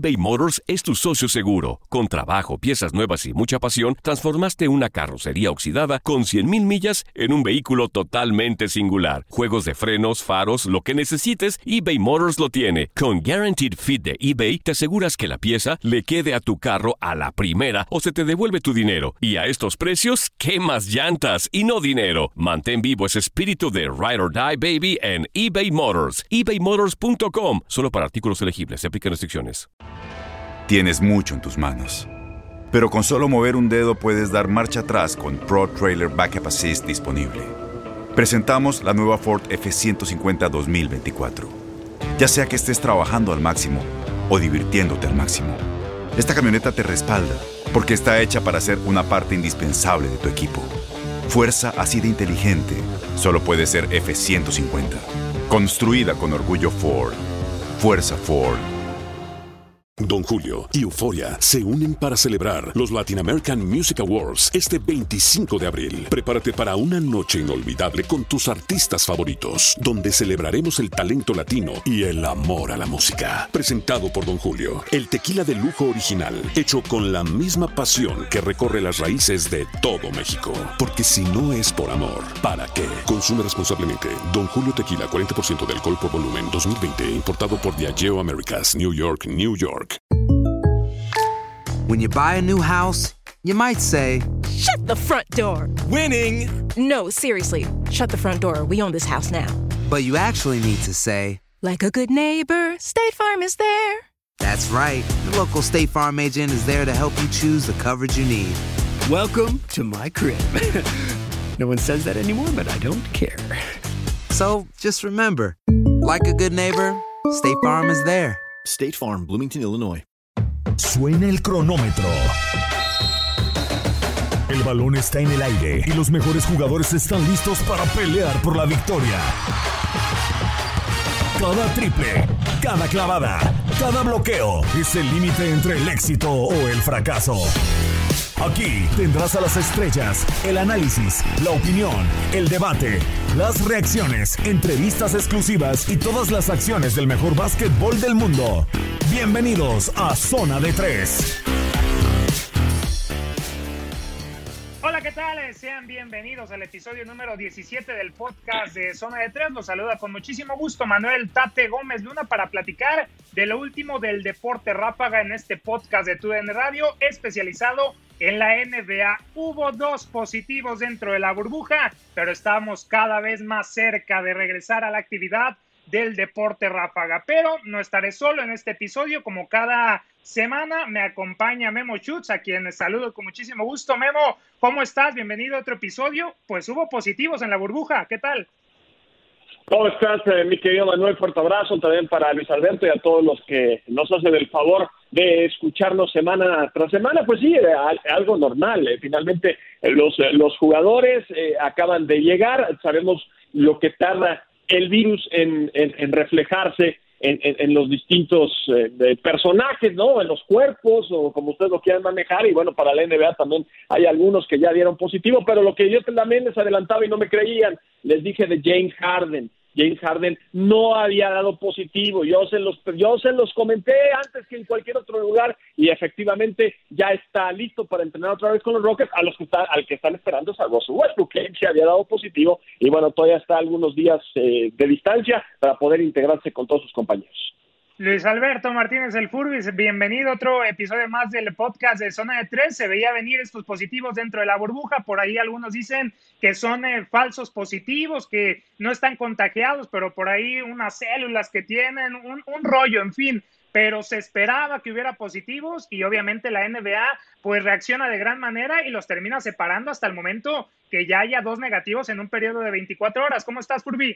eBay Motors es tu socio seguro. Con trabajo, piezas nuevas y mucha pasión, transformaste una carrocería oxidada con 100,000 millas en un vehículo totalmente singular. Juegos de frenos, faros, lo que necesites, eBay Motors lo tiene. Con Guaranteed Fit de eBay, te aseguras que la pieza le quede a tu carro a la primera o se te devuelve tu dinero. Y a estos precios, ¿qué más llantas y no dinero? Mantén vivo ese espíritu de Ride or Die, baby, en eBay Motors. ebaymotors.com. Solo para artículos elegibles. Se aplican restricciones. Tienes mucho en tus manos, pero con solo mover un dedo puedes dar marcha atrás con Pro Trailer Backup Assist disponible. Presentamos la nueva Ford F-150 2024. Ya sea que estés trabajando al máximo o divirtiéndote al máximo, esta camioneta te respalda porque está hecha para ser una parte indispensable de tu equipo. Fuerza así de inteligente solo puede ser F-150. Construida con orgullo Ford. Fuerza Ford. Don Julio y Euforia se unen para celebrar los Latin American Music Awards este 25 de abril. Prepárate para una noche inolvidable con tus artistas favoritos, donde celebraremos el talento latino y el amor a la música. Presentado por Don Julio, el tequila de lujo original, hecho con la misma pasión que recorre las raíces de todo México. Porque si no es por amor, ¿para qué? Consume responsablemente. Don Julio Tequila, 40% de alcohol por volumen, 2020, importado por Diageo Americas, New York, New York. When you buy a new house, you might say, "Shut the front door." Winning! No, seriously. Shut the front door. We own this house now. but you actually need to say, "Like a good neighbor, State Farm is there." That's right. The local State Farm agent is there to help you choose the coverage you need. Welcome to my crib. No one says that anymore, but I don't care. So just remember, like a good neighbor, State Farm is there. State Farm, Bloomington, Illinois. Suena el cronómetro. El balón está en el aire y los mejores jugadores están listos para pelear por la victoria. Cada triple, cada clavada, cada bloqueo es el límite entre el éxito o el fracaso. Aquí tendrás a las estrellas, el análisis, la opinión, el debate, las reacciones, entrevistas exclusivas y todas las acciones del mejor básquetbol del mundo. Bienvenidos a Zona de Tres. Hola, ¿qué tal? Sean bienvenidos al episodio número 17 del podcast de Zona de Tres. Los saluda con muchísimo gusto Manuel Tate Gómez Luna para platicar de lo último del deporte ráfaga en este podcast de TUDN Radio, especializado en la NBA. Hubo 2 positivos dentro de la burbuja, pero estamos cada vez más cerca de regresar a la actividad del deporte ráfaga. Pero no estaré solo en este episodio. Como cada semana me acompaña Memo Schutz, a quien saludo con muchísimo gusto. Memo, ¿cómo estás? Bienvenido a otro episodio. Pues hubo positivos en la burbuja, ¿qué tal? ¿Cómo estás, mi querido Manuel? Fuerte abrazo también para Luis Alberto y a todos los que nos hacen el favor de escucharnos semana tras semana. Pues sí, algo normal. Finalmente los jugadores acaban de llegar. Sabemos lo que tarda el virus en reflejarse en los distintos personajes, ¿no? En los cuerpos, o como ustedes lo quieran manejar. Y bueno, para la NBA también hay algunos que ya dieron positivo, pero lo que yo también les adelantaba y no me creían, les dije de James Harden. James Harden no había dado positivo. Yo se los comenté antes que en cualquier otro lugar, y efectivamente ya está listo para entrenar otra vez con los Rockets. Al que están esperando es a Russell Westbrook, que se había dado positivo, y bueno, todavía está algunos días de distancia para poder integrarse con todos sus compañeros. Luis Alberto Martínez el Furbis, bienvenido a otro episodio más del podcast de Zona de Tres. Se veía venir estos positivos dentro de la burbuja. Por ahí algunos dicen que son falsos positivos, que no están contagiados, pero por ahí unas células que tienen, un rollo, en fin. Pero se esperaba que hubiera positivos, y obviamente la NBA pues reacciona de gran manera y los termina separando hasta el momento que ya haya 2 negativos en un periodo de 24 horas. ¿Cómo estás, Furby?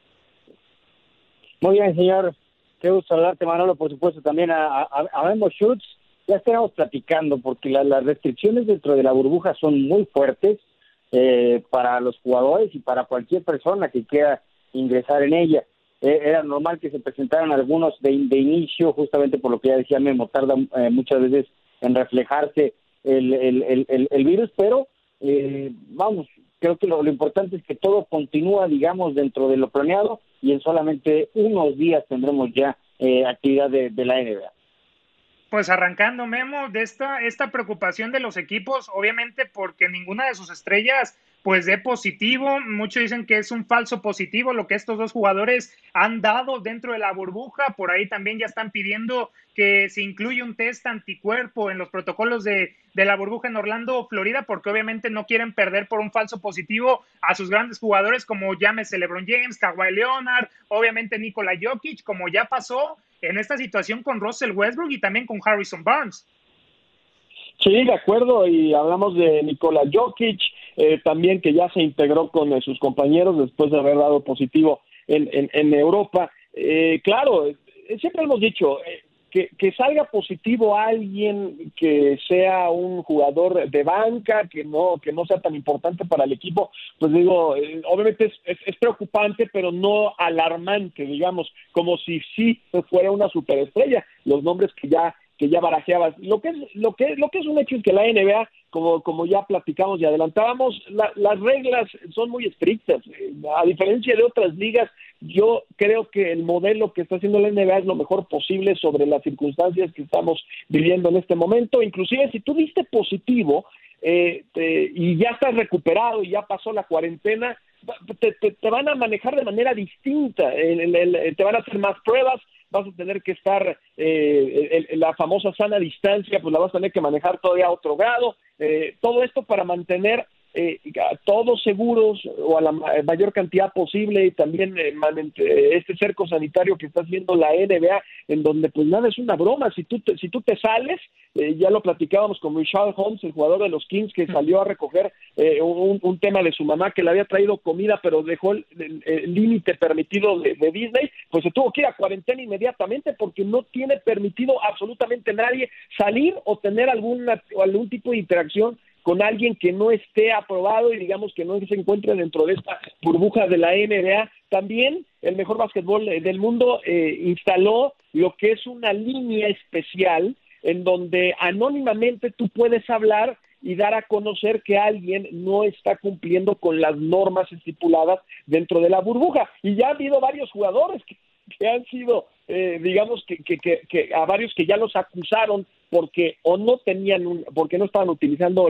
Muy bien, señor. Qué gusto hablarte, Manolo, por supuesto, también a Memo Schutz. Ya estábamos platicando, porque las restricciones dentro de la burbuja son muy fuertes para los jugadores y para cualquier persona que quiera ingresar en ella. Era normal que se presentaran algunos de inicio, justamente por lo que ya decía Memo, tarda muchas veces en reflejarse el virus, pero vamos, creo que lo importante es que todo continúa, digamos, dentro de lo planeado, y en solamente unos días tendremos ya actividad de la NBA. Pues arrancando, Memo, de esta preocupación de los equipos, obviamente porque ninguna de sus estrellas pues dé positivo. Muchos dicen que es un falso positivo lo que estos dos jugadores han dado dentro de la burbuja. Por ahí también ya están pidiendo que se incluya un test anticuerpo en los protocolos de la burbuja en Orlando, Florida, porque obviamente no quieren perder por un falso positivo a sus grandes jugadores como llámese LeBron James, Kawhi Leonard, obviamente Nikola Jokic, como ya pasó en esta situación con Russell Westbrook y también con Harrison Barnes. Sí, de acuerdo, y hablamos de Nikola Jokic, también que ya se integró con sus compañeros después de haber dado positivo en Europa. Claro, siempre hemos dicho que salga positivo alguien que sea un jugador de banca, que no sea tan importante para el equipo, pues digo, obviamente es preocupante, pero no alarmante, digamos, como si sí fuera una superestrella, los nombres que ya barajeabas. Lo que es un hecho es que la NBA, como ya platicamos y adelantábamos, las reglas son muy estrictas. A diferencia de otras ligas, yo creo que el modelo que está haciendo la NBA es lo mejor posible sobre las circunstancias que estamos viviendo en este momento. Inclusive si tú diste positivo y ya estás recuperado y ya pasó la cuarentena, te van a manejar de manera distinta, te van a hacer más pruebas, vas a tener que estar, la famosa sana distancia, pues la vas a tener que manejar todavía a otro grado, todo esto para mantener a todos seguros o a la mayor cantidad posible, y también este cerco sanitario que está haciendo la NBA, en donde pues nada es una broma. Si tú te sales, ya lo platicábamos con Richard Holmes, el jugador de los Kings, que salió a recoger un tema de su mamá, que le había traído comida pero dejó el límite permitido de Disney, pues se tuvo que ir a cuarentena inmediatamente porque no tiene permitido absolutamente nadie salir o tener algún tipo de interacción con alguien que no esté aprobado y digamos que no se encuentre dentro de esta burbuja de la NBA. También el mejor básquetbol del mundo instaló lo que es una línea especial en donde anónimamente tú puedes hablar y dar a conocer que alguien no está cumpliendo con las normas estipuladas dentro de la burbuja. Y ya ha habido varios jugadores que han sido, digamos, que a varios que ya los acusaron porque o no tenían porque no estaban utilizando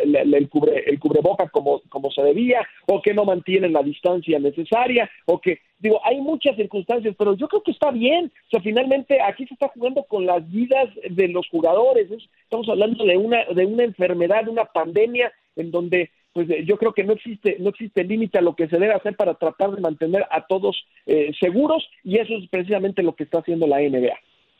el cubreboca como se debía, o que no mantienen la distancia necesaria, o que, digo, hay muchas circunstancias, pero yo creo que está bien. O sea, finalmente aquí se está jugando con las vidas de los jugadores. Estamos hablando de una enfermedad, de una pandemia en donde pues yo creo que no existe límite a lo que se debe hacer para tratar de mantener a todos seguros, y eso es precisamente lo que está haciendo la NBA.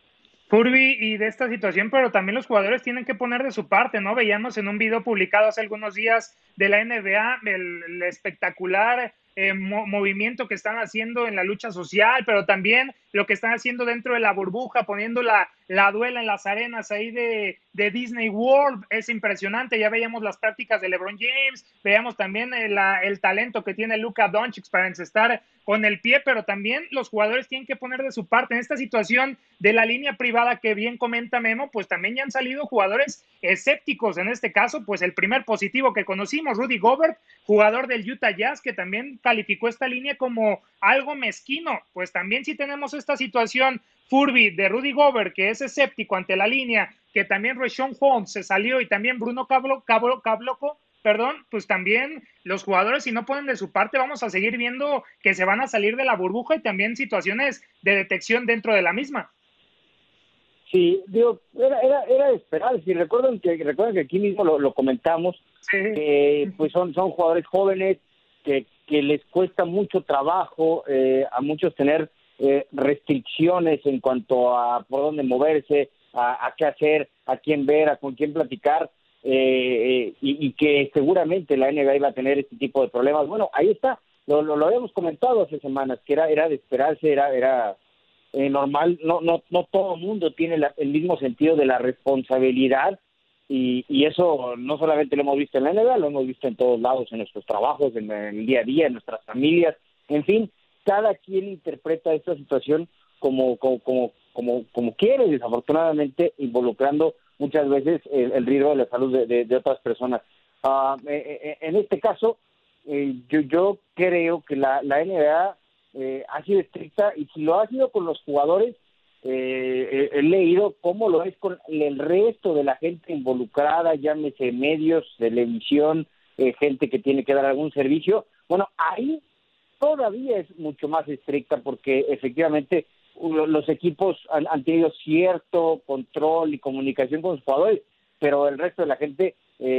Furby, y de esta situación, pero también los jugadores tienen que poner de su parte, ¿no? Veíamos en un video publicado hace algunos días de la NBA el espectacular movimiento que están haciendo en la lucha social, pero también lo que están haciendo dentro de la burbuja, poniendo la duela en las arenas ahí de Disney World. Es impresionante. Ya veíamos las prácticas de LeBron James, veíamos también el talento que tiene Luka Doncic para encestar con el pie, pero también los jugadores tienen que poner de su parte. En esta situación de la línea privada que bien comenta Memo, pues también ya han salido jugadores escépticos. En este caso, pues el primer positivo que conocimos, Rudy Gobert, jugador del Utah Jazz, que también calificó esta línea como algo mezquino. Pues también si tenemos esta situación, Furby, de Rudy Gobert, que es escéptico ante la línea, que también Richaun Holmes se salió y también Bruno Caboclo, pues también los jugadores, si no ponen de su parte, vamos a seguir viendo que se van a salir de la burbuja, y también situaciones de detección dentro de la misma. Sí, digo, era de esperar. Si recuerdan que aquí mismo lo comentamos, sí. Pues son jugadores jóvenes que les cuesta mucho trabajo a muchos tener restricciones en cuanto a por dónde moverse, a qué hacer, a quién ver, a con quién platicar, y que seguramente la NBA iba a tener este tipo de problemas. Bueno, ahí está, lo habíamos comentado hace semanas, que era de esperarse, era normal. No todo el mundo tiene el mismo sentido de la responsabilidad, y eso no solamente lo hemos visto en la NBA, lo hemos visto en todos lados, en nuestros trabajos, en el día a día, en nuestras familias, en fin, cada quien interpreta esta situación como quiere, desafortunadamente involucrando muchas veces el riesgo de la salud de otras personas. En este caso, yo creo que la NBA ha sido estricta, y si lo ha sido con los jugadores, he leído cómo lo es con el resto de la gente involucrada, llámese medios, televisión, gente que tiene que dar algún servicio. Bueno, ahí todavía es mucho más estricta porque efectivamente los equipos han tenido cierto control y comunicación con sus jugadores, pero el resto de la gente,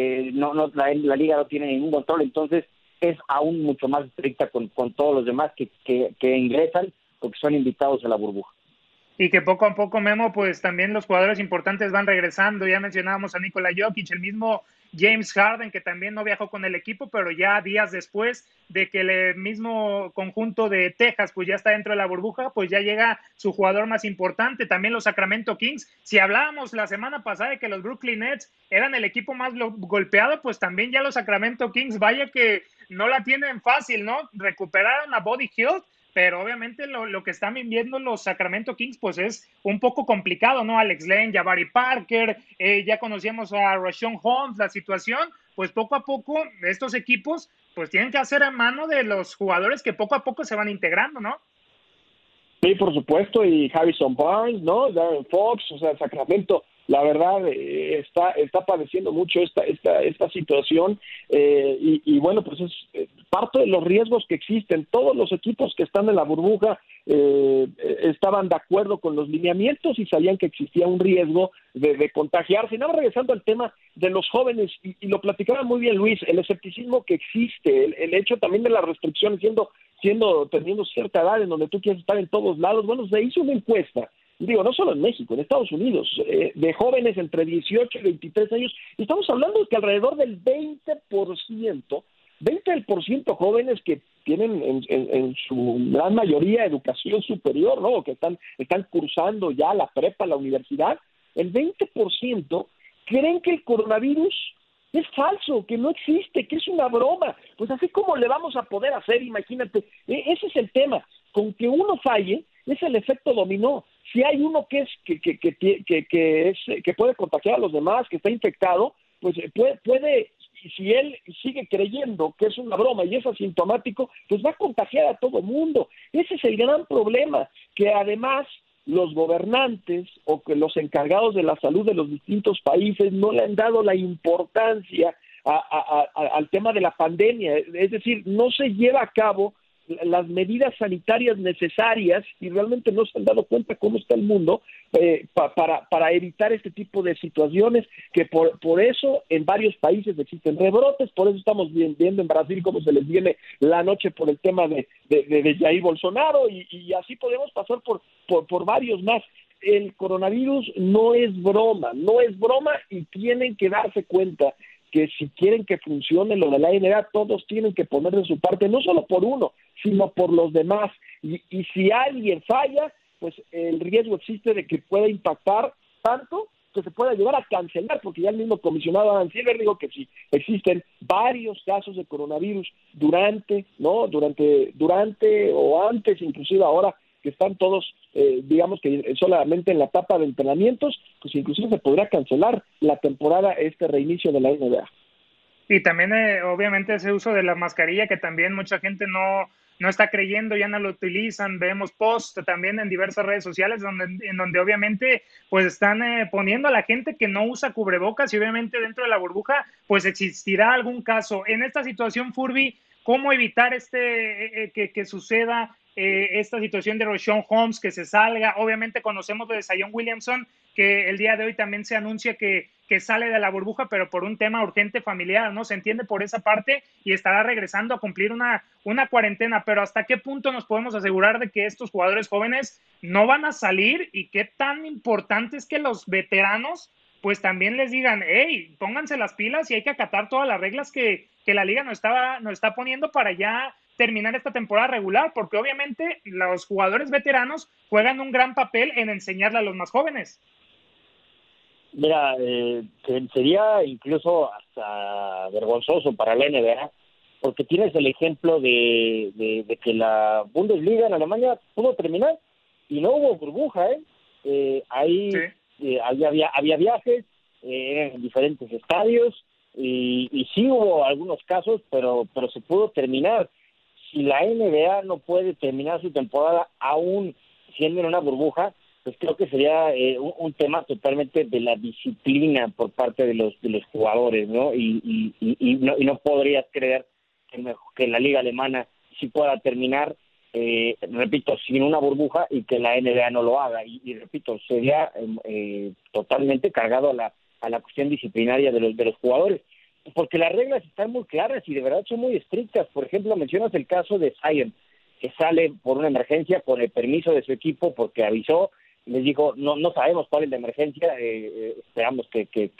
la liga no tiene ningún control, entonces es aún mucho más estricta con todos los demás que ingresan o que son invitados a la burbuja. Y que poco a poco, Memo, pues también los jugadores importantes van regresando. Ya mencionábamos a Nikola Jokic, el mismo James Harden, que también no viajó con el equipo, pero ya días después de que el mismo conjunto de Texas pues ya está dentro de la burbuja, pues ya llega su jugador más importante. También los Sacramento Kings. Si hablábamos la semana pasada de que los Brooklyn Nets eran el equipo más golpeado, pues también ya los Sacramento Kings, vaya que no la tienen fácil, ¿no? Recuperaron a Buddy Hield, pero obviamente lo que están viviendo los Sacramento Kings pues es un poco complicado, ¿no? Alex Len, Jabari Parker, ya conocíamos a Rashawn Holmes, la situación, pues poco a poco estos equipos pues tienen que hacer a mano de los jugadores que poco a poco se van integrando, ¿no? Sí, por supuesto, y Harrison Barnes, ¿no? Darren Fox, o sea, Sacramento, la verdad, está padeciendo mucho esta situación, y bueno, pues es parte de los riesgos que existen. Todos los equipos que están en la burbuja estaban de acuerdo con los lineamientos y sabían que existía un riesgo de contagiarse. Y nada, regresando al tema de los jóvenes, y lo platicaba muy bien Luis, el escepticismo que existe, el hecho también de las restricciones, teniendo cierta edad en donde tú quieres estar en todos lados. Bueno, se hizo una encuesta, digo, no solo en México, en Estados Unidos, de jóvenes entre 18 y 23 años, y estamos hablando de que alrededor del 20% jóvenes que tienen en su gran mayoría educación superior, ¿no? Que están cursando ya la prepa, la universidad, el 20% creen que el coronavirus es falso, que no existe, que es una broma. Pues así como le vamos a poder hacer, imagínate, ese es el tema, con que uno falle, es el efecto dominó. Si hay uno que puede contagiar a los demás, que está infectado, pues puede, si él sigue creyendo que es una broma y es asintomático, pues va a contagiar a todo mundo. Ese es el gran problema, que además los gobernantes o que los encargados de la salud de los distintos países no le han dado la importancia al tema de la pandemia. Es decir, no se lleva a cabo las medidas sanitarias necesarias y realmente no se han dado cuenta cómo está el mundo para evitar este tipo de situaciones, que por eso en varios países existen rebrotes. Por eso estamos viendo en Brasil cómo se les viene la noche por el tema de Jair Bolsonaro, y así podemos pasar por varios más. El coronavirus no es broma, y tienen que darse cuenta que si quieren que funcione lo de la NBA, todos tienen que poner de su parte, no solo por uno, sino por los demás. Y si alguien falla, pues el riesgo existe de que pueda impactar tanto que se pueda llegar a cancelar, porque ya el mismo comisionado Adam Silver dijo que si existen varios casos de coronavirus durante o antes, inclusive ahora que están todos, digamos que solamente en la etapa de entrenamientos, pues inclusive se podría cancelar la temporada, reinicio de la NBA. Y también, obviamente, ese uso de la mascarilla, que también mucha gente no está creyendo, ya no lo utilizan. Vemos posts también en diversas redes sociales en donde obviamente pues están poniendo a la gente que no usa cubrebocas, y obviamente dentro de la burbuja pues existirá algún caso. En esta situación, Furby, ¿cómo evitar que suceda esta situación de Rashawn Holmes, que se salga? Obviamente conocemos de Zion Williamson, que el día de hoy también se anuncia que sale de la burbuja, pero por un tema urgente familiar, ¿no? Se entiende por esa parte, y estará regresando a cumplir una cuarentena. Pero ¿hasta qué punto nos podemos asegurar de que estos jugadores jóvenes no van a salir? Y qué tan importante es que los veteranos pues también les digan, hey, pónganse las pilas y hay que acatar todas las reglas que la liga nos está poniendo para ya terminar esta temporada regular, porque obviamente los jugadores veteranos juegan un gran papel en enseñarle a los más jóvenes. Mira, sería incluso hasta vergonzoso para la NBA, porque tienes el ejemplo de que la Bundesliga en Alemania pudo terminar y no hubo burbuja, ahí sí. Había viajes en diferentes estadios y sí hubo algunos casos, pero se pudo terminar. Si la NBA no puede terminar su temporada aún siendo en una burbuja, pues creo que sería un tema totalmente de la disciplina por parte de los jugadores, ¿no? Y no podrías creer que la liga alemana sí pueda terminar, repito, sin una burbuja y que la NBA no lo haga. Y repito, sería totalmente cargado a la cuestión disciplinaria de los jugadores, porque las reglas están muy claras y de verdad son muy estrictas. Por ejemplo, mencionas el caso de Zion, que sale por una emergencia con el permiso de su equipo porque avisó, les dijo, no sabemos cuál es la emergencia, esperamos que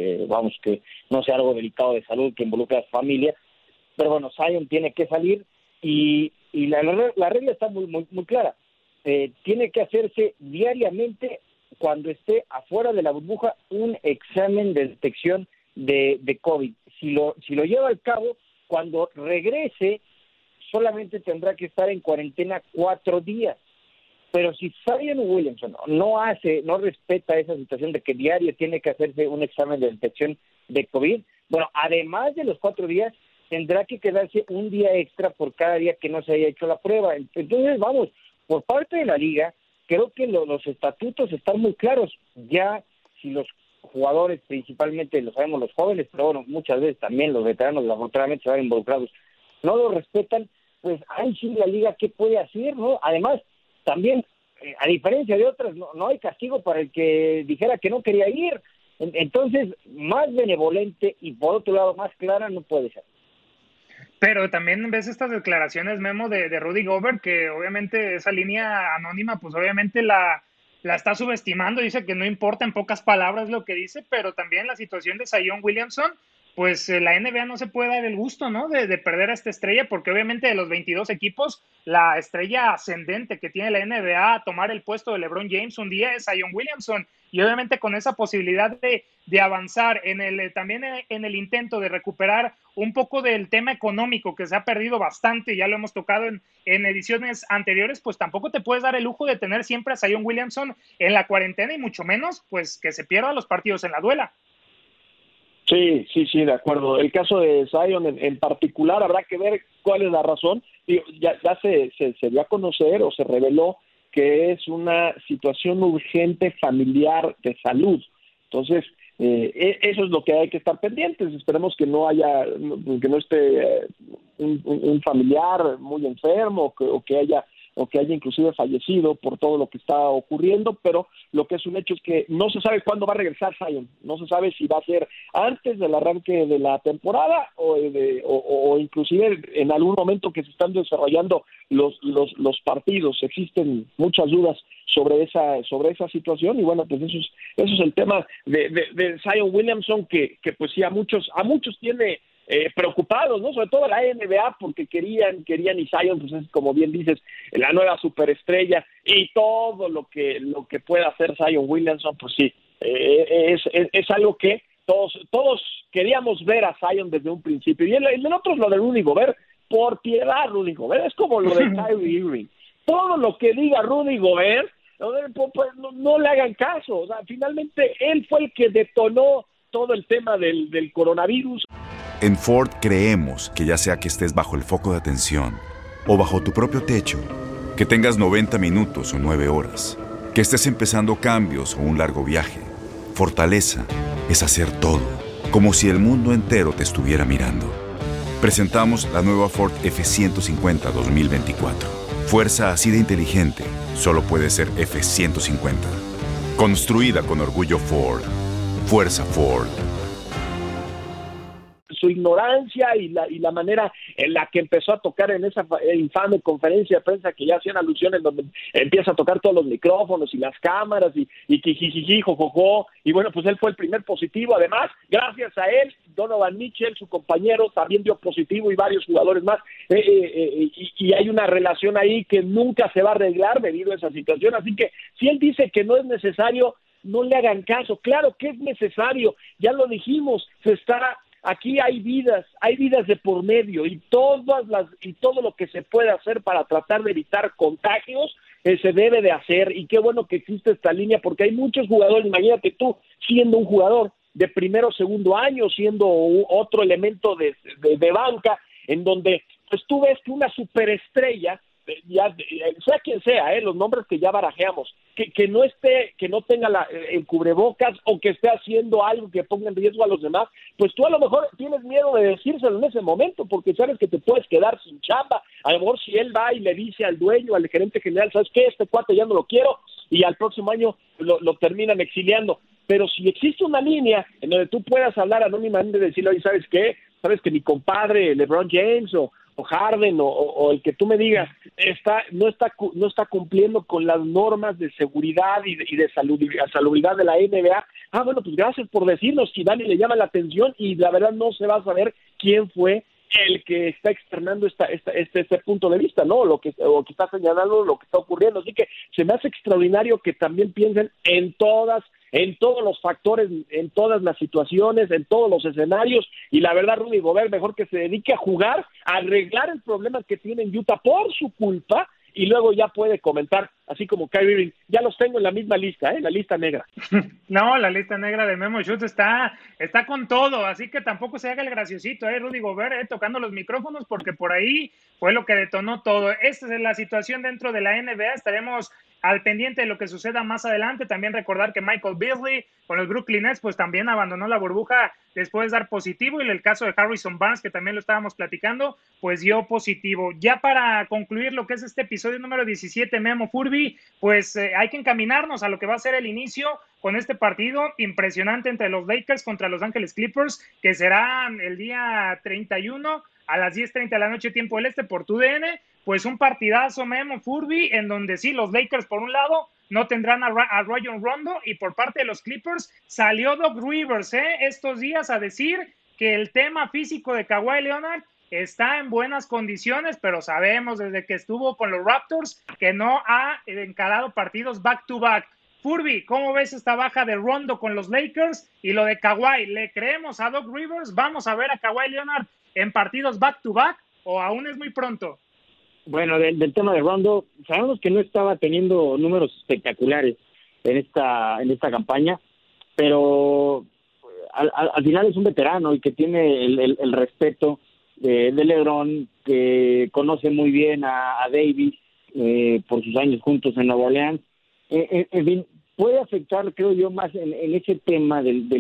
no sea algo delicado de salud que involucre a su familia, pero bueno, Zion tiene que salir y la regla está muy, muy, muy clara. Tiene que hacerse diariamente, cuando esté afuera de la burbuja, un examen de detección de COVID. Si lo lleva a cabo, cuando regrese, solamente tendrá que estar en cuarentena 4 días. Pero si Zion Williamson no respeta esa situación de que diario tiene que hacerse un examen de detección de COVID, bueno, además de los 4 días, tendrá que quedarse un día extra por cada día que no se haya hecho la prueba. Entonces, vamos, por parte de la liga, creo que los estatutos están muy claros. Ya, si los jugadores, principalmente, lo sabemos los jóvenes, pero bueno, muchas veces también los veteranos, lamentablemente, se van involucrados, no lo respetan, pues ahí sí la liga, ¿qué puede hacer, no? Además, también, a diferencia de otras, no hay castigo para el que dijera que no quería ir. Entonces, más benevolente y por otro lado más clara no puede ser. Pero también ves estas declaraciones, Memo, de Rudy Gobert, que obviamente esa línea anónima, pues obviamente la está subestimando, dice que no importa, en pocas palabras lo que dice, pero también la situación de Zion Williamson, pues la NBA no se puede dar el gusto, ¿no?, de perder a esta estrella, porque obviamente de los 22 equipos, la estrella ascendente que tiene la NBA a tomar el puesto de LeBron James un día es Zion Williamson, y obviamente con esa posibilidad de avanzar también en el intento de recuperar un poco del tema económico que se ha perdido bastante, ya lo hemos tocado en ediciones anteriores, pues tampoco te puedes dar el lujo de tener siempre a Zion Williamson en la cuarentena y mucho menos pues que se pierdan los partidos en la duela. Sí, de acuerdo. El caso de Zion en particular habrá que ver cuál es la razón. Ya se dio a conocer o se reveló que es una situación urgente familiar de salud. Entonces, eso es lo que hay que estar pendientes. Esperemos que no esté un familiar muy enfermo o que haya inclusive fallecido por todo lo que está ocurriendo, pero lo que es un hecho es que no se sabe cuándo va a regresar Zion, no se sabe si va a ser antes del arranque de la temporada o inclusive en algún momento que se están desarrollando los partidos. Existen muchas dudas sobre esa situación y bueno, pues eso es el tema de Zion Williamson que pues sí a muchos tiene preocupados, ¿no? Sobre todo la NBA, porque querían y Zion, pues es como bien dices, la nueva superestrella y todo lo que pueda hacer Zion Williamson, pues sí, es algo que todos queríamos ver a Zion desde un principio. Y el otro es lo de Rudy Gobert, por piedad Rudy Gobert, es como lo de Kyrie Irving. Todo lo que diga Rudy Gobert, no le hagan caso. O sea, finalmente él fue el que detonó todo el tema del coronavirus. En Ford creemos que ya sea que estés bajo el foco de atención o bajo tu propio techo, que tengas 90 minutos o 9 horas, que estés empezando cambios o un largo viaje, fortaleza es hacer todo, como si el mundo entero te estuviera mirando. Presentamos la nueva Ford F-150 2024. Fuerza así de inteligente solo puede ser F-150. Construida con orgullo Ford. Fuerza Ford. Su ignorancia y la manera en la que empezó a tocar en esa infame conferencia de prensa que ya hacían alusiones donde empieza a tocar todos los micrófonos y las cámaras y jijiji, jojojo, y bueno, pues él fue el primer positivo. Además, gracias a él, Donovan Mitchell, su compañero, también dio positivo y varios jugadores más, y hay una relación ahí que nunca se va a arreglar debido a esa situación. Así que si él dice que no es necesario, no le hagan caso. Claro que es necesario, ya lo dijimos, aquí hay vidas de por medio y todo lo que se puede hacer para tratar de evitar contagios se debe de hacer, y qué bueno que existe esta línea, porque hay muchos jugadores. Imagínate tú siendo un jugador de primero o segundo año, siendo otro elemento de banca, en donde pues tú ves que una superestrella sea quien sea, los nombres que ya barajeamos, que no tenga el cubrebocas o que esté haciendo algo que ponga en riesgo a los demás, pues tú a lo mejor tienes miedo de decírselo en ese momento porque sabes que te puedes quedar sin chamba. A lo mejor si él va y le dice al dueño, al gerente general, ¿sabes qué? Este cuate ya no lo quiero, y al próximo año lo terminan exiliando. Pero si existe una línea en donde tú puedas hablar anónimamente y decirle, oye, ¿sabes qué? Sabes que mi compadre LeBron James o Harden o el que tú me digas no está cumpliendo con las normas de seguridad y de salubridad de la NBA. Bueno, pues gracias por decirnos. Si Dani le llama la atención y la verdad no se va a saber quién fue el que está externando este punto de vista, ¿no? O que está señalando lo que está ocurriendo. Así que se me hace extraordinario que también piensen en todos los factores, en todas las situaciones, en todos los escenarios, y la verdad, Rudy Gobert mejor que se dedique a jugar, a arreglar el problema que tiene en Utah por su culpa, y luego ya puede comentar, así como Kyrie Irving. Ya los tengo en la misma lista, la lista negra. No, la lista negra de Memo Schutz está con todo, así que tampoco se haga el graciosito, Rudy Gobert, tocando los micrófonos, porque por ahí fue lo que detonó todo. Esta es la situación dentro de la NBA, estaremos al pendiente de lo que suceda más adelante. También recordar que Michael Beasley con los Brooklyn Nets pues también abandonó la burbuja después de dar positivo, y el caso de Harrison Barnes, que también lo estábamos platicando, pues dio positivo. Ya para concluir lo que es este episodio número 17, Memo, Furby, pues hay que encaminarnos a lo que va a ser el inicio con este partido impresionante entre los Lakers contra Los Ángeles Clippers, que será el día 31 a las 10:30 de la noche, tiempo del este, por TUDN. Pues un partidazo, Memo, Furby, en donde sí, los Lakers por un lado no tendrán a Rajon Rondo, y por parte de los Clippers salió Doc Rivers estos días a decir que el tema físico de Kawhi Leonard está en buenas condiciones, pero sabemos desde que estuvo con los Raptors que no ha encarado partidos back-to-back. Furby, ¿cómo ves esta baja de Rondo con los Lakers y lo de Kawhi? ¿Le creemos a Doc Rivers? ¿Vamos a ver a Kawhi Leonard en partidos back-to-back o aún es muy pronto? Bueno, del tema de Rondo, sabemos que no estaba teniendo números espectaculares en esta campaña, pero al final es un veterano y que tiene el respeto de LeBron, que conoce muy bien a Davis por sus años juntos en Nueva Orleans. En fin, puede afectar, creo yo, más en ese tema de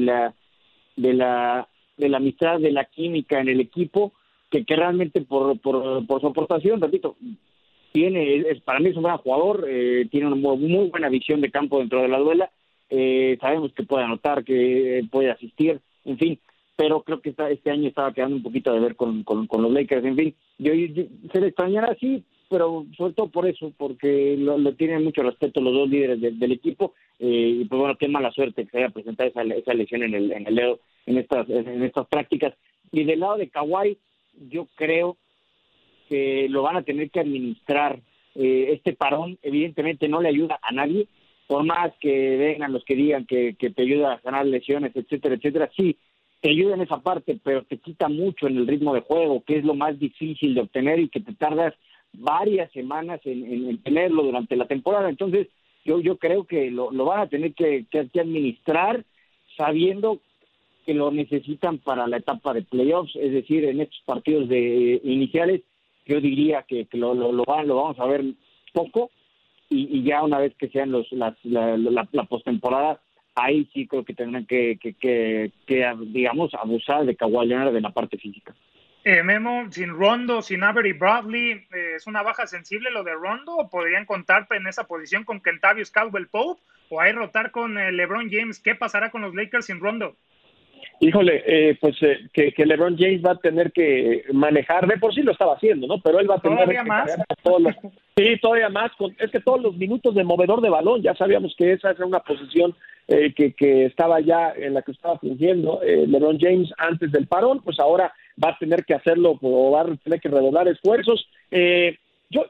la amistad, de la química en el equipo, que realmente por su aportación. Repito, para mí es un gran jugador, tiene una muy buena visión de campo dentro de la duela, sabemos que puede anotar, que puede asistir, en fin, pero creo que este año estaba quedando un poquito de ver con los Lakers. En fin, yo se le extrañará, sí, pero sobre todo por eso, porque lo tienen mucho respeto los dos líderes del equipo, y pues bueno, qué mala suerte que se haya presentado esa lesión en el dedo en estas prácticas. Y del lado de Kawhi, yo creo que lo van a tener que administrar. Este parón evidentemente no le ayuda a nadie, por más que vengan los que digan que te ayuda a ganar lesiones, etcétera, etcétera. Sí, te ayuda en esa parte, pero te quita mucho en el ritmo de juego, que es lo más difícil de obtener y que te tardas varias semanas en tenerlo durante la temporada. Entonces yo creo que lo van a tener que administrar, sabiendo que lo necesitan para la etapa de playoffs, es decir, en estos partidos iniciales. Yo diría que lo vamos a ver poco, y ya una vez que sean la postemporada, ahí sí creo que tendrán que digamos, abusar de Kawhi Leonard de la parte física. Memo, sin Rondo, sin Avery Bradley, ¿es una baja sensible lo de Rondo? ¿O podrían contar en esa posición con Kentavious Caldwell-Pope? ¿O hay rotar con LeBron James? ¿Qué pasará con los Lakers sin Rondo? Híjole, pues que LeBron James va a tener que manejar, de por sí lo estaba haciendo, ¿no? Pero él va a tener ¿Todavía que más? Sí, todavía más. Es que todos los minutos de movedor de balón, ya sabíamos que esa era una posición que estaba ya en la que estaba fungiendo LeBron James antes del parón, pues ahora va a tener que hacerlo, o va a tener que redoblar esfuerzos. Yo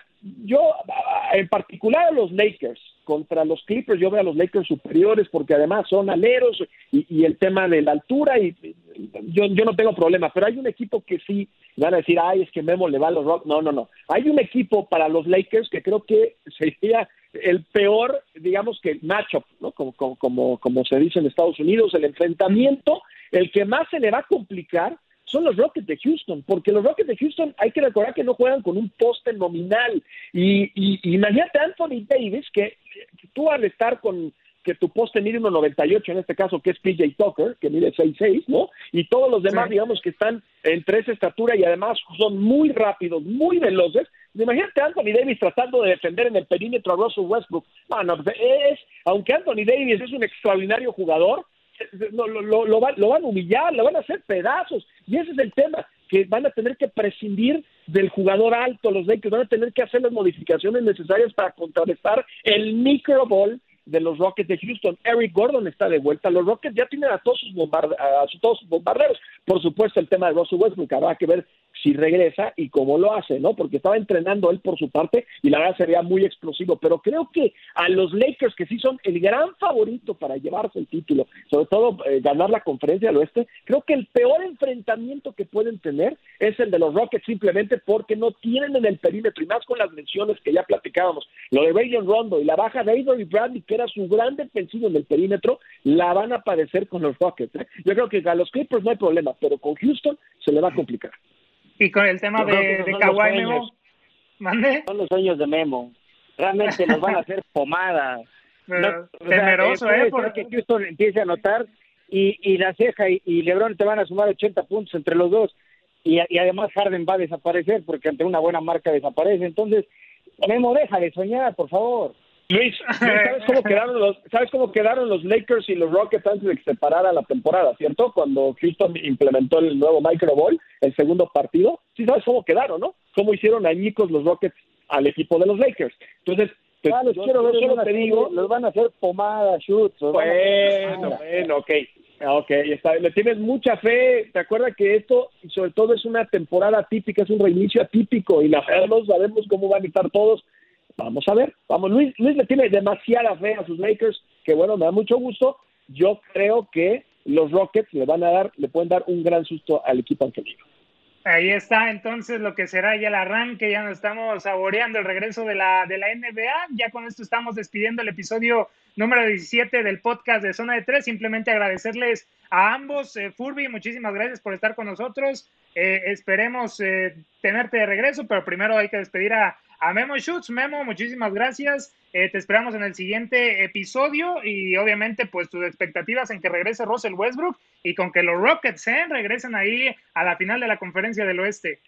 en particular a los Lakers contra los Clippers, yo veo a los Lakers superiores porque además son aleros y el tema de la altura, y yo no tengo problema, pero hay un equipo que sí van a decir, es que Memo le va a los Rockets. No. Hay un equipo para los Lakers que creo que sería el peor, digamos, que matchup, ¿no? Como se dice en Estados Unidos, el enfrentamiento, el que más se le va a complicar son los Rockets de Houston, porque los Rockets de Houston hay que recordar que no juegan con un poste nominal, y imagínate a Anthony Davis, que tú al estar con que tu poste mide 1.98, en este caso que es PJ Tucker, que mide 6'6", ¿no? Y todos los demás, digamos que están entre esa estatura y además son muy rápidos, muy veloces. Imagínate a Anthony Davis tratando de defender en el perímetro a Russell Westbrook. Aunque Anthony Davis es un extraordinario jugador, lo van a humillar, lo van a hacer pedazos, y ese es el tema, que van a tener que prescindir del jugador alto, los Lakers van a tener que hacer las modificaciones necesarias para contrarrestar el microball de los Rockets de Houston. Eric Gordon está de vuelta, los Rockets ya tienen a todos sus bombarderos, por supuesto el tema de Russell Westbrook, habrá que ver si regresa y cómo lo hace, ¿no? Porque estaba entrenando él por su parte y la verdad sería muy explosivo, pero creo que a los Lakers, que sí son el gran favorito para llevarse el título, sobre todo ganar la conferencia del oeste, creo que el peor enfrentamiento que pueden tener es el de los Rockets, simplemente porque no tienen en el perímetro, y más con las lesiones que ya platicábamos, lo de Rajon Rondo y la baja de Avery Bradley, que era su gran defensivo en el perímetro, la van a padecer con los Rockets, ¿eh? Yo creo que a los Clippers no hay problema, pero con Houston se le va a complicar. Y con el tema de Kawhi, Memo, ¿mande? Son los sueños de Memo. Realmente nos van a hacer pomada. Pero temeroso, porque Houston empiece a anotar y la Ceja y LeBron te van a sumar 80 puntos entre los dos. Y además Harden va a desaparecer porque ante una buena marca desaparece. Entonces, Memo, deja de soñar, por favor. Luis, ¿sabes cómo quedaron los Lakers y los Rockets antes de que se parara la temporada, cierto? Cuando Houston implementó el nuevo Micro Ball, el segundo partido, sí sabes cómo quedaron, ¿no? Cómo hicieron añicos los Rockets al equipo de los Lakers. Entonces, los quiero ver, solo te digo, los van a hacer pomada, shoots. Bueno, ok, le tienes mucha fe. Te acuerdas que esto, sobre todo, es una temporada típica, es un reinicio atípico, y la sabemos cómo van a estar todos. Vamos a ver, Luis le tiene demasiada fe a sus Lakers, que bueno, me da mucho gusto. Yo creo que los Rockets le pueden dar un gran susto al equipo angelino. Ahí está entonces lo que será ya el arranque, ya nos estamos saboreando el regreso de la NBA. Ya con esto estamos despidiendo el episodio número 17 del podcast de Zona de Tres. Simplemente agradecerles a ambos. Furby, muchísimas gracias por estar con nosotros. Esperemos tenerte de regreso, pero primero hay que despedir a Memo Schutz. Memo, muchísimas gracias. Te esperamos en el siguiente episodio y obviamente pues tus expectativas en que regrese Russell Westbrook y con que los Rockets regresen ahí a la final de la Conferencia del Oeste.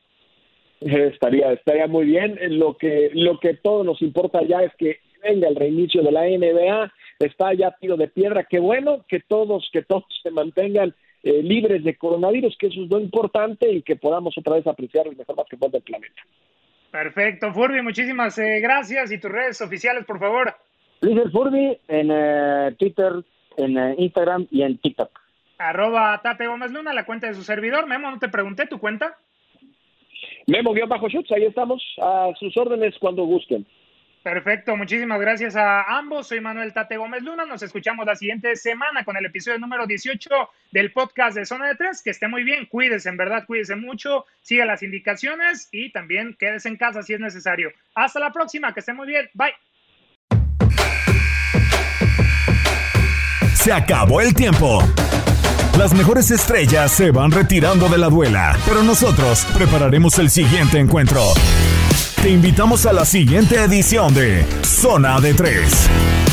Estaría muy bien. Lo que todos nos importa ya es que venga el reinicio de la NBA. Está ya tiro de piedra. Qué bueno que todos se mantengan libres de coronavirus, que eso es lo importante, y que podamos otra vez apreciar el mejor básquetbol del planeta. Perfecto, Furby, muchísimas gracias. ¿Y tus redes oficiales, por favor? Luis Furby en Twitter, en Instagram y en TikTok. @Tate Gómez Luna, la cuenta de su servidor. Memo, no te pregunté tu cuenta. Memo-Schutz, ahí estamos a sus órdenes cuando gusten. Perfecto, muchísimas gracias a ambos. Soy Manuel Tate Gómez Luna. Nos escuchamos la siguiente semana con el episodio número 18 del podcast de Zona de Tres. Que esté muy bien, cuídese, en verdad, cuídese mucho, siga las indicaciones y también quédese en casa si es necesario. Hasta la próxima, que esté muy bien, bye. Se acabó el tiempo. Las mejores estrellas se van retirando de la duela, pero nosotros prepararemos el siguiente encuentro. Te invitamos a la siguiente edición de Zona de Tres.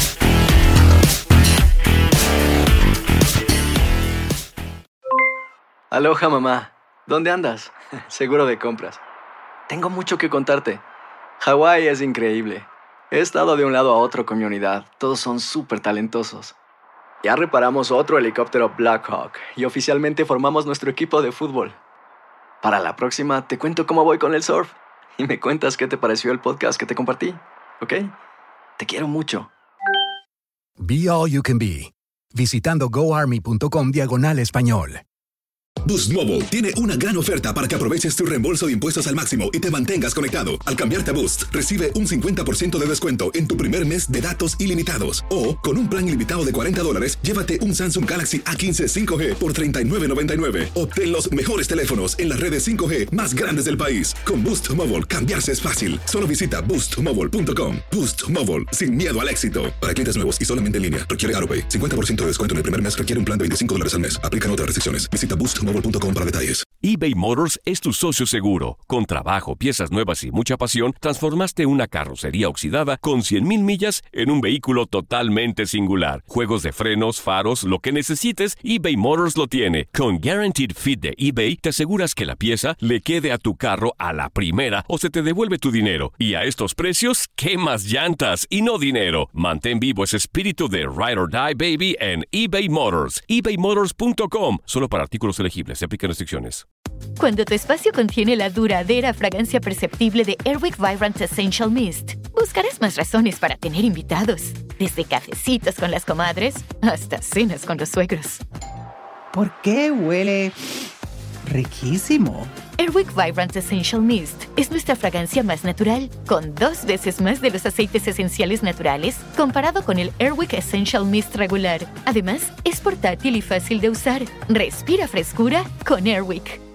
Aloha, mamá. ¿Dónde andas? Seguro de compras. Tengo mucho que contarte. Hawái es increíble. He estado de un lado a otro con mi unidad. Todos son súper talentosos. Ya reparamos otro helicóptero Blackhawk y oficialmente formamos nuestro equipo de fútbol. Para la próxima te cuento cómo voy con el surf. Y me cuentas qué te pareció el podcast que te compartí, ¿ok? Te quiero mucho. Be All You Can Be. Visitando goarmy.com/español. Boost Mobile tiene una gran oferta para que aproveches tu reembolso de impuestos al máximo y te mantengas conectado. Al cambiarte a Boost, recibe un 50% de descuento en tu primer mes de datos ilimitados. O, con un plan ilimitado de $40, llévate un Samsung Galaxy A15 5G por $39.99. Obtén los mejores teléfonos en las redes 5G más grandes del país. Con Boost Mobile, cambiarse es fácil. Solo visita boostmobile.com. Boost Mobile, sin miedo al éxito. Para clientes nuevos y solamente en línea, requiere AutoPay. 50% de descuento en el primer mes requiere un plan de $25 al mes. Aplican otras restricciones. Visita boostmobile.com para detalles. eBay Motors es tu socio seguro. Con trabajo, piezas nuevas y mucha pasión, transformaste una carrocería oxidada con 100,000 millas en un vehículo totalmente singular. Juegos de frenos, faros, lo que necesites, eBay Motors lo tiene. Con Guaranteed Fit de eBay, te aseguras que la pieza le quede a tu carro a la primera o se te devuelve tu dinero. Y a estos precios, ¿quemas llantas y no dinero? Mantén vivo ese espíritu de Ride or Die, baby, en eBay Motors. ebaymotors.com. Solo para artículos elegibles. Se aplican restricciones. Cuando tu espacio contiene la duradera fragancia perceptible de Airwick Vibrant Essential Mist, buscarás más razones para tener invitados. Desde cafecitos con las comadres hasta cenas con los suegros. ¿Por qué huele riquísimo? Airwick Vibrant Essential Mist es nuestra fragancia más natural, con 2 veces más de los aceites esenciales naturales comparado con el Airwick Essential Mist regular. Además, es portátil y fácil de usar. Respira frescura con Airwick.